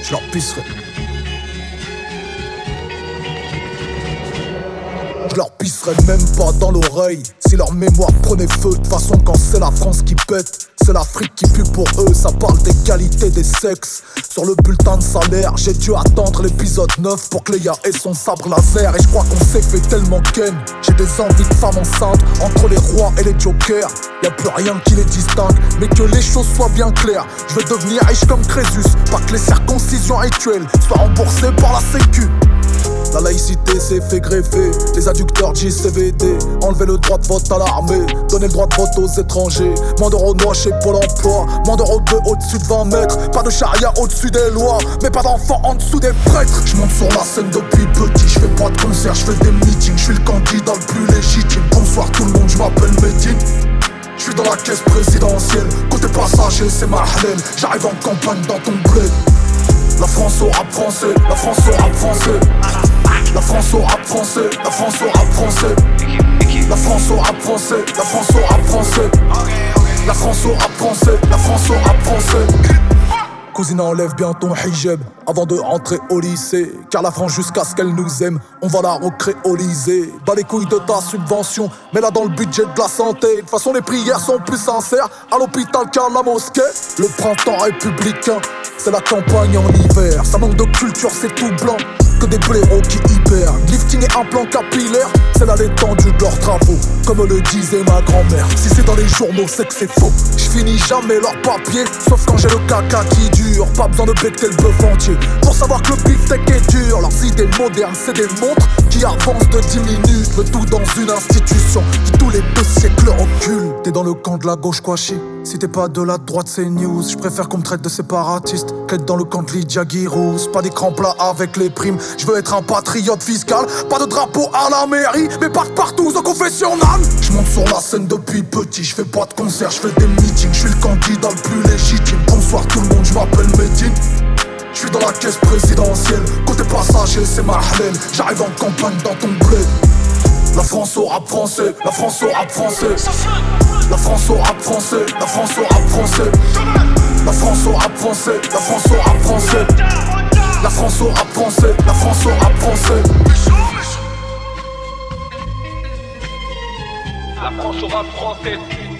Je leur pisserai. Je leur pisserai même pas dans l'oreille si leur mémoire prenait feu. De toute façon quand c'est la France qui pète, c'est l'Afrique qui pue pour eux. Ça parle des qualités des sexes. Sur le bulletin de salaire, j'ai dû attendre l'épisode 9 pour que Léa ait son sabre laser. Et je crois qu'on s'est fait tellement ken. J'ai des envies de femmes enceintes entre les rois et les jokers. Y'a plus rien qui les distingue, mais que les choses soient bien claires. Je veux devenir riche comme Crésus, pas que les circoncisions rituelles soient remboursées par la sécu. La laïcité s'est fait greffer, les adducteurs JCVD. Enlever le droit de vote à l'armée, donner le droit de vote aux étrangers. Moins d'euros noirs chez Pôle emploi, moins d'euros bleu au-dessus de 20 mètres. Pas de charia au-dessus des lois, mais pas d'enfants en dessous des prêtres. Je monte sur la scène depuis petit, je fais pas de concert, je fais des meetings. Je suis le candidat le plus légitime. Bonsoir tout le monde, je m'appelle Medine. Je suis dans la caisse présidentielle, côté passager c'est ma halal. J'arrive en campagne dans ton bled. La France au rap français, la France au rap français. La France au rap français, la France au rap français. La France au rap français, la France au rap français. La France au rap français, la France au rap français. Cousine, enlève bien ton hijab avant de rentrer au lycée. Car la France, jusqu'à ce qu'elle nous aime, on va la recréoliser. Bas les couilles de ta subvention, mets-la dans le budget de la santé. De toute façon, les prières sont plus sincères à l'hôpital qu'à la mosquée. Le printemps républicain, c'est la campagne en hiver. Ça manque de culture, c'est tout blanc, que des blaireaux qui hibernent. Lifting et implant capillaire, c'est là l'étendue de leurs travaux. Comme le disait ma grand-mère, si c'est dans les journaux, c'est que c'est faux. J'finis jamais leurs papiers, sauf quand j'ai le caca qui dure. Pas besoin de becter le bœuf entier pour savoir que le beefsteak est dur. Leurs idées modernes, c'est des montres qui avancent de 10 minutes. Le tout dans une institution qui tous les 2 siècles recule. T'es dans le camp de la gauche, quoi chi. Si t'es pas de la droite, c'est news. J'préfère qu'on me traite de séparatiste qu'être dans le camp de Lydia Guirous. Pas d'écran plat avec les primes, j'veux être un patriote fiscal. Pas de drapeau à la mairie, mais pas de partout au confessionnal. J'monte sur la scène depuis petit, j'fais pas de concert, j'fais des meetings. J'suis le candidat le plus légitime. Bonsoir tout le monde, j'm'appelle Medine. J'suis dans la caisse présidentielle, côté passager c'est ma halal. J'arrive en campagne dans ton bled. La France au rap français, la France au rap français. La France au rap français, la France au rap français. La France au rap français, la France au rap français. La France au rap français, la France au rap français. La France au rap français.